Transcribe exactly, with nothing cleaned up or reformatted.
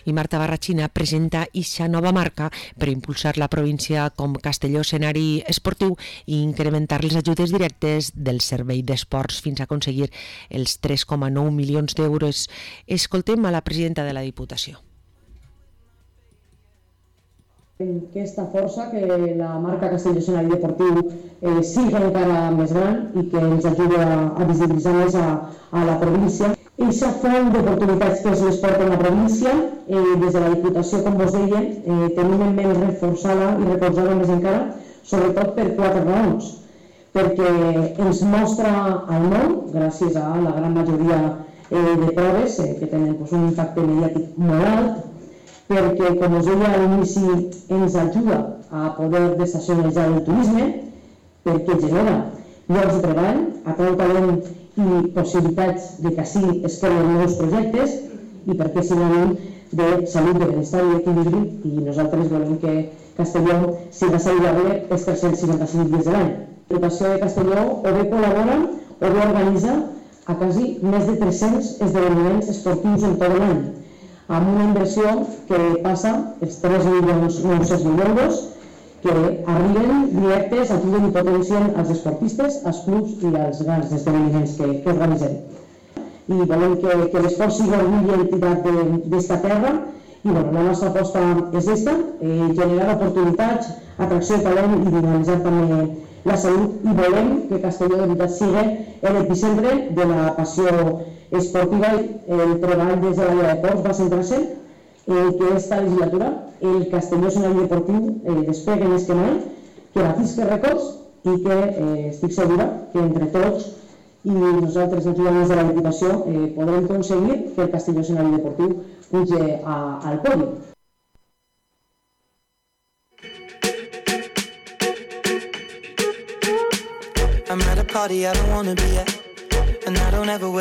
i Marta Barrachina presenta ixa nova marca per impulsar la província com Castelló escenari esportiu i incrementar les ajudes directes del servei d'esports fins a aconseguir els tres coma nou milions d'euros. Escoltem a la presidenta de la Diputació. Aquesta força que la marca Castelló escenari deportiu eh, sigui encara més gran i que ens ajudi a, a visibilitzar més a, a la província. Eixa font d'oportunitats que és l'esport en la província, eh, des de la Diputació, com vos deia, eh, tenim en ment reforçar-la i recolzar-la més encara, sobretot per quatre raons. Perquè ens mostra al món, gràcies a la gran majoria eh, de proves eh, que tenen pues, un impacte mediàtic molt alt, perquè, com us deia a l'inici, ens ajuda a poder desestacionalitzar el turisme, perquè genera llocs de treball, atrau talent i possibilitats de que així es creen nous projectes i perquè sinònim de salut, de benestar i equilibri, i nosaltres volem que Castelló siga saludable els tres-cents seixanta-cinc dies de l'any. La Diputació de Castelló o bé col·labora o bé organitza a quasi més de tres-cents esdeveniments esportius en tot l'any, amb una inversió que passa els tres milions nou-cents mil euros que arriben directes, ajuden i potencien els esportistes, els clubs i els grans esdeveniments que, que organitzem. I volem que, que l'esport sigui orgull i entitat d'esta terra i bueno, la nostra aposta és esta, eh, generar oportunitats, atracció de talent i dinamitzar també la salut i volem que Castelló de veritat sigui l'epicentre de la passió esportiva. El treball des de l'àrea de ports va centrar-se eh, que esta legislatura el Castelló escenari deportiu eh, despega més que mai, que batisca rècords i que eh, estic segura que entre tots i nosaltres ajudant des de la Diputació eh, podrem aconseguir que el Castelló escenari deportiu pugi a, al podi. I'm at a party I don't wanna be at, and I don't ever